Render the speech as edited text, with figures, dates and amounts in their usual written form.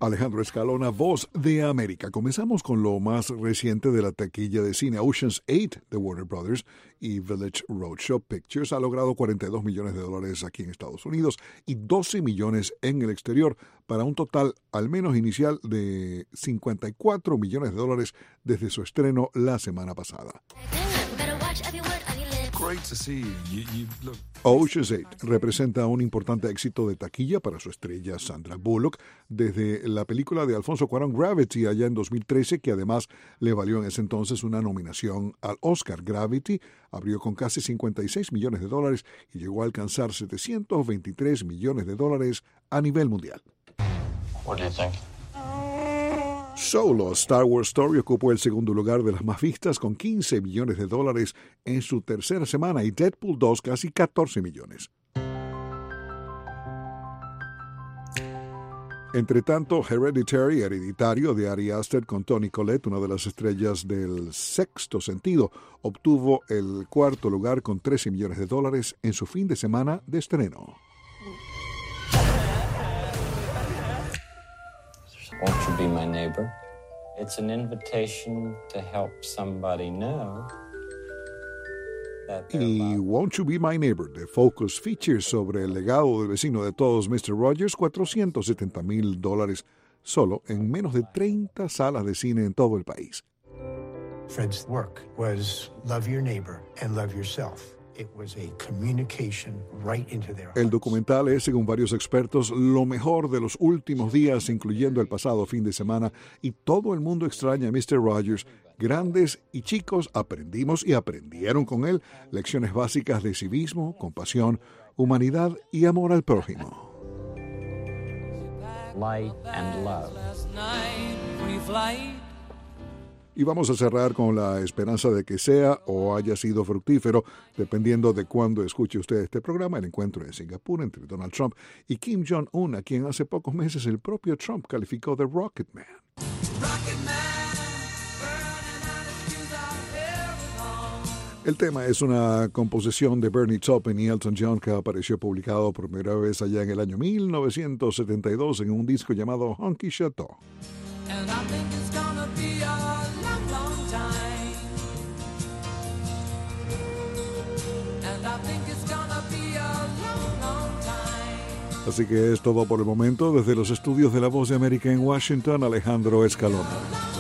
Alejandro Escalona, Voz de América. Comenzamos con lo más reciente de la taquilla de cine. Ocean's 8 de Warner Brothers y Village Roadshow Pictures ha logrado $42 millones aquí en Estados Unidos y 12 millones en el exterior, para un total al menos inicial de $54 millones desde su estreno la semana pasada. Ocean's 8 representa un importante éxito de taquilla para su estrella Sandra Bullock desde la película de Alfonso Cuarón Gravity allá en 2013, que además le valió en ese entonces una nominación al Oscar. Gravity abrió con casi $56 millones y llegó a alcanzar $723 millones a nivel mundial. What do you think? Solo, Star Wars Story ocupó el segundo lugar de las más vistas con $15 millones en su tercera semana y Deadpool 2 casi $14 millones. Entre tanto, Hereditario de Ari Aster con Toni Collette, una de las estrellas del Sexto Sentido, obtuvo el cuarto lugar con $13 millones en su fin de semana de estreno. Won't you be my neighbor? It's an invitation to help somebody know that they're Y loved. Won't You Be My Neighbor de Focus Features sobre el legado del vecino de todos, Mr. Rogers, $470,000 solo en menos de 30 salas de cine en todo el país. Fred's work was love your neighbor and love yourself. It was a communication right into their hearts. El documental es, según varios expertos, lo mejor de los últimos días, incluyendo el pasado fin de semana, y todo el mundo extraña a Mr. Rogers. Grandes y chicos aprendimos y aprendieron con él lecciones básicas de civismo, compasión, humanidad y amor al prójimo. Light and love. Y vamos a cerrar con la esperanza de que sea o haya sido fructífero, dependiendo de cuándo escuche usted este programa, el encuentro en Singapur entre Donald Trump y Kim Jong-un, a quien hace pocos meses el propio Trump calificó de Rocket Man. El tema es una composición de Bernie Taupin y Elton John que apareció publicado por primera vez allá en el año 1972 en un disco llamado Honky Chateau. And I think it's gonna be a long, long time. And I think it's gonna be a long, long time. Así que es todo por el momento. Desde los estudios de La Voz de América en Washington, Alejandro Escalona.